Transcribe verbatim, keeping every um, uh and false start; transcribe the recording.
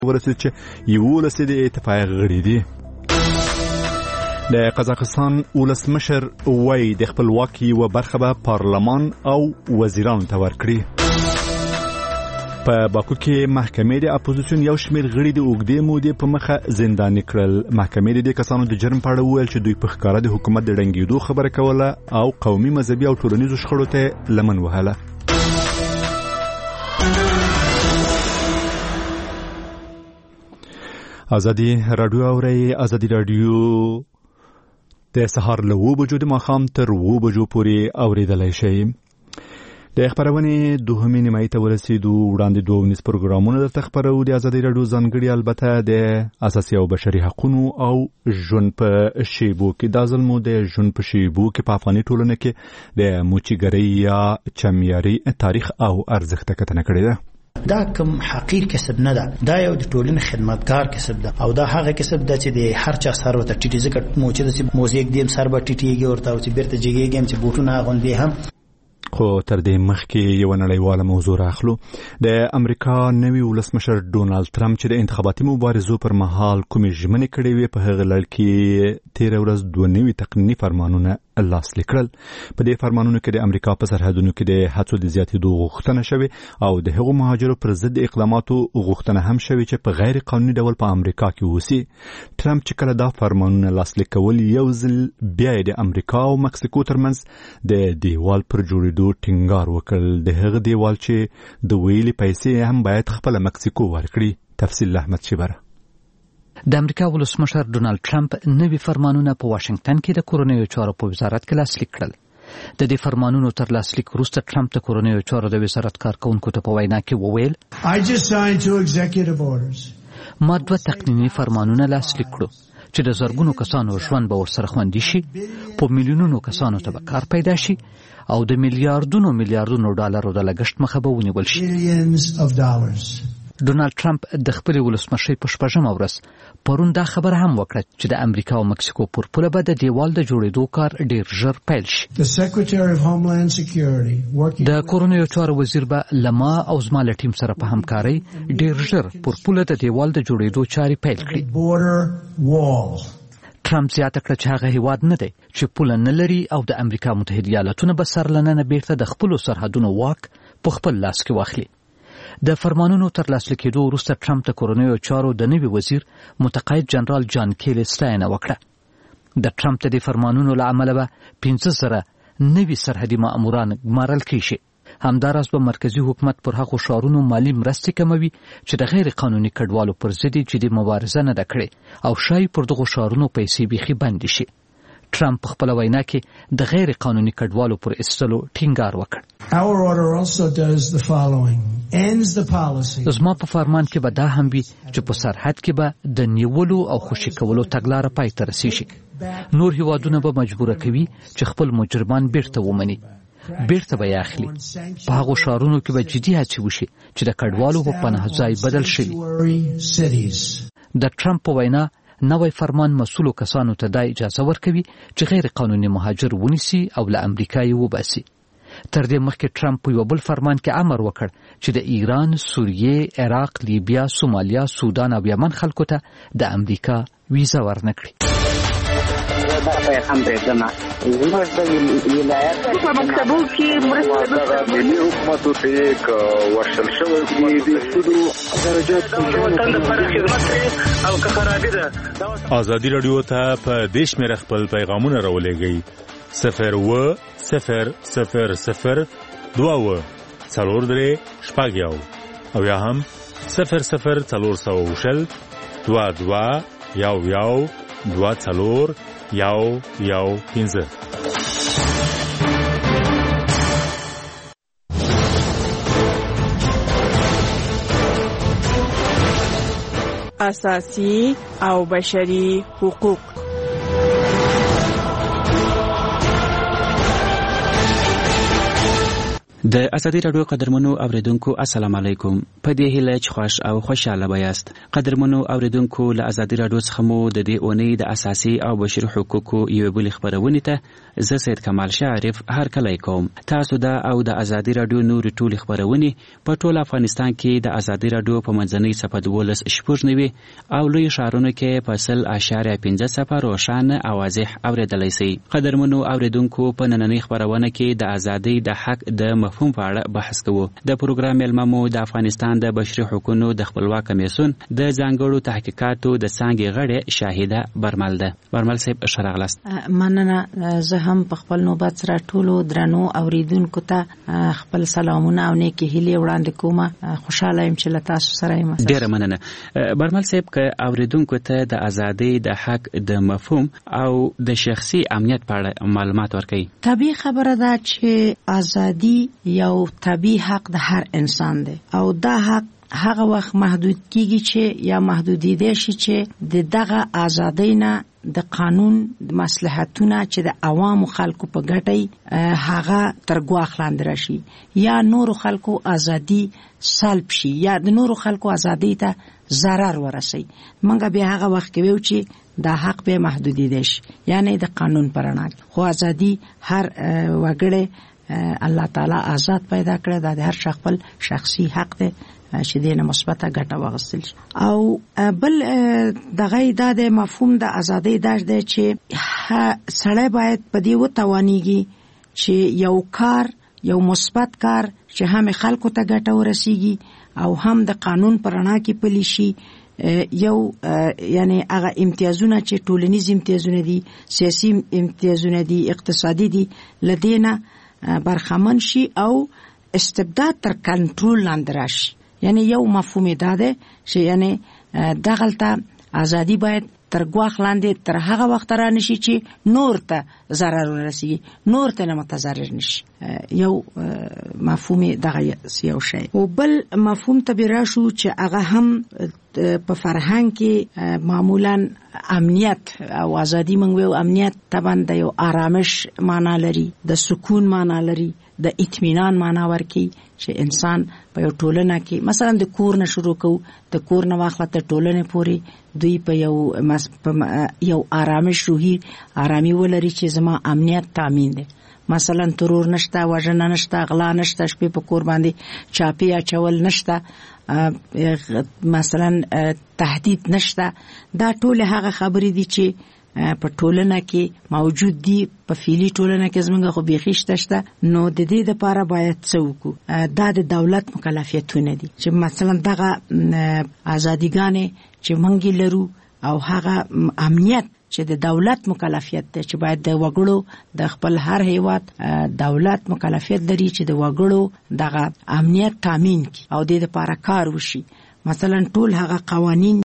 ورسېد چې یولس د اتفاق غړي دي. د قزاقستان ولسمشر وایي د خپلواکۍ یوه برخه به پارلمان او وزیرانو ته ورکړي. په باکو کې محکمې د اپوزیسیون یو شمېر غړي د اوږدې مودې په مخه زنداني کړل. محکمې د دې کسانو د جرم په اړه وویل چې دوی په ښکاره د حکومت د ړنګېدو خبره کوله او قومي، مذهبي او ټولنیزو شخړو ته لمن وهله. ازادي راډیو اورئ. ازادي راډیو د سهار له اوه بجو د ماښام تر اوه بجو پورې اورېدلی شئ. د خبرونې دوهمې نیمایي ته ورسېدو. وړاندې دوه ونیز پروګرامونه درته خپرو. د ازادي راډیو ځانګړي البته د اساسي او بشري حقونو او ژوند په شیبو کې. دا ځل مو د ژوند په شیبو کې په افغاني ټولنه کې د موچیګرۍ یا چمیاري تاریخ او ارزښت ته کتنه کړې ده. دا کوم حقیر کسب نه ده، دا یو د ټولنې خدمتګار کسب ده او دا هغه کسب ده چې د هر چا سر ورته ټیټي ځکه موچې د موزیک دیم سر به ټیټیږي ورته او چې بیرته جګیږي هم چې بوټونه اغوندي هم. خو تر دې مخکې یو نړیواله موضوع راخلو. د امریکا نوي ولسمشر ډونالد ټرمپ چې د انتخاباتي مبارزو پر مهال کومې ژمنې کړې وې، په هغه لړ کې تېره ورځ دوه نوي تقنیني فرمانونه لاسلیک کړل. په دې فرمانونو کې د امریکا په سرحدونو کې د هڅو د زیاتېدو غوښتنه شوې او د هغو مهاجرو پر ضد اقداماتو غوښتنه هم شوې چې په غیر قانوني ډول په امریکا کې اوسي. ټرمپ چې کله دا فرمانونه لاسلیک کول، یو ځل بیا د امریکا او مکسیکو ترمنځ د دیوال پر جوړېدو ټینګار وکړ. د هغه دیوال چې د ویلې پیسې هم باید خپله مکسیکو ورکړي. تفصیل احمد شبره. د امریکا ولسمشر ډونالد ټرمپ نوي فرمانونه په واشنگټن کې د کورنیو چارو په وزارت کې لاسلیک کړل. د دې فرمانونو تر لاسلیک وروسته ټرمپ د کورنیو چارو د وزارت کارکونکو ته په وینا کې وویل، ما دوه تقنیني فرمانونه لاسلیک کړو چې د زرګونو کسانو ژوند به ورسره خوندي شي، په میلیونونو کسانو ته به کار پیدا شي او د میلیارډونو میلیارډونو ډالرو د لګښت مخه به ونیول شي. ډونالد ټرمپ د خپلې ولسمشۍ په شپږمه ورځ پرون دا خبره هم وکړه چې د امریکا او مکسیکو پر پوله به د دیوال د جوړېدو کار ډېر ژر پیل شي. د کورنیو چارو وزیر به له ما او زما له ټیم سره په همکارۍ ډېر ژر پر پوله د دیوال د جوړېدو چارې پیل کړي. ټرمپ زیاته کړه چې هغه هیواد نه دی چې پوله نه لري او د امریکا متحده ایالاتونه به سر له ننه بیرته د خپلو سرحدونو واک په خپل لاس کې واخلي. د فرمانونو تر لاسلیک کېدو وروسته ټرمپ د کورنیو چارو د نوي وزیر متقاعد جنرال جان کیلي ستاینه وکړه. د ټرمپ د دې فرمانونو له امله به پنځه زره نوي سرحدي ماموران ګمارل کېږي. همداراز به مرکزي حکومت پر هغو ښارونو مالي مرستې کموي چې د غیر قانوني کډوالو پر ضد جدي مبارزه نه ده کړې او شاید پر دغو ښارونو پیسې بیخي بندې شي. ټرمپ په خپله وینا کې د غیر قانوني کډوالو پر ایستلو ټینګار وکړ. زما په فرمان کې به دا هم وي چې په سرحد کې به د نیولو او خوشي کولو تګلاره پای ته رسیږي. نور هیوادونه به مجبوره کوي چې خپل مجرمان بیرته ومني، بیرته به یې اخلي. په هغو ښارونو کې به جدي هڅې وشي چې د کډوالو په پناه ځای بدل شوي. د ټرمپ په وینا نوی فرمان مسؤلو کسانو ته دا اجازه ورکوي چې غیر قانوني مهاجر ونیسي او له امریکا یې وباسي. تر دې مخکې ټرمپ په یو بل فرمان کې امر وکړ چې د ایران، سوریې، عراق، لیبیا، سومالیا، سودان او یمن خلکو ته د امریکا ویزه ورنکړي. دا پیغام دی دنه زموږ د ولایت په مکتبو کې مرسته د ملي حکومت ته یک ورشل شوی دی د سودو درجات په وطن لپاره خدمت او که خرابې ده. ازادي راډیو ته په دیش مې خپل پیغامونه راولېږئ. صفر و صفر صفر صفر دوا و څلور درې شپږ یو او یا هم صفر صفر څلور سوه شل دوا دوا یو یو دوا څلور یو یو پنځه. اساسي او بشري حقوق. د ازادي رادیو قدرمنو اوریدونکو السلام علیکم. په دې هیله چې خوش او خوشاله بایاست. قدرمنو اوریدونکو له ازادي رادیو څخه مو د دې اونۍ د اساسي او بشري حقوقو یو بل خبرونه ته زه سید کمال شریف هر کله کوم. تاسو دا او د ازادي رادیو نور ټول خبرونه په ټول افغانستان کې د ازادي رادیو په منځنۍ صفحه دولس شپږنوي او لوی شهرونو کې په سل اشاریه پنځه صفر روښانه او واضح اوریدلای شئ. قدرمنو اوریدونکو په نننۍ خبرونه کې د ازادي د حق د مفهوم په اړه بحث کوو. د پروګرام علممو د افغانستان د بشري حقوقو د خپلواک کمیسیون د ځانګړو تحقیقاتو د څنګه غړي شاهده برمل ده. برمل صاحب شرغلاست. مننه. زه هم په خپل نوبت سره ټولو درنو اوریدونکو ته خپل سلامونه او نیکی هیلې وړاندې کوم. خوشاله یم چې له تاسو سره یم. ډیره مننه. برمل صاحب که اوریدونکو ته د ازادي د حق د مفهوم او د شخصي امنیت په اړه معلومات ورکړي. طبیعي خبره ده چې ازادي یو طبیعي حق د هر انسان دی او دا حق هغه وخت محدود کیږي چې یا محدودیده شي چې د دغه ازادۍ نه د قانون د مصلحتونه چې د عوامو خلکو په ګټي هغه تر ګواښ لاندې راشي یا نور خلکو ازادي سلب شي یا د نور خلکو ازادۍ ته ضرر ورسي. منګه به هغه وخت کې ویو چې دا حق به محدودیده شي یعنی د قانون پرنا خو ازادي هر وګړي الله تعالی آزاد پیدا کړی دا د هر شخص خپل شخصي حق دی چې دینه مثبته ګټه واغستل شي. او بل دغه د مفهوم د ازادۍ داش دی چې سړی باید په دې وتوانیږي چې یو کار یو مثبت کار چې هم خلکو ته ګټه ورسیږي او هم د قانون پرنا کې پلی شي. یو یعنی هغه امتیازونه چې ټولنیز امتیازونه دي، سیاسي امتیازونه دي، اقتصادي دي، لدینه برخمن شي او استبداد تر کنټرول لاندې راشي. یعنی یو مفهوم ده چې یعنی دغلطه ازادي باید تر ګواښ لاندې تر هغه وخت را نشي چې نور ته ضرر ورسیږي، نور ته نه متضرر نشي. یو مفهوم دغه یو شی. او بل مفهوم ته براشو چې هغه هم په فرهنګ کې معمولا امنیت او ازادي منغو. امنیت طبعا د یو آرامش معنا لري، د سکون معنا لري، د اطمینان معنا ورکي چې انسان په یو ټولنه کې مثلا د کور نه شروع کو، د کور نه واخله ته ټولنه پوري دوی په یو یو آرامش روحي آرامي ولري چې زما امنیت تامین دي. مثلا ترور نشته، وژنه نشته، غلا نشته، شپې په کور باندې چاپی اچول نشته، مثلا تهدید نشته. دا ټول هغه خبرې دي چې په ټولنه کې موجود دي. په فعلی ټولنه کې زمونږ خو بیخیشته شته. نو د دې لپاره باید څه وکړو؟ دا د دولت مکلفیتونه دي چې مثلا دغه ازادیګانې چې مونږ لرو او هغه امنیت چې د دولت مکلفیت ده چې باید د وګړو د خپل هر هیواد دولت مکلفیت لري چې د وګړو دغه امنیت تامین کړي او د دې لپاره کار وشي. مثلا ټول هغه قوانین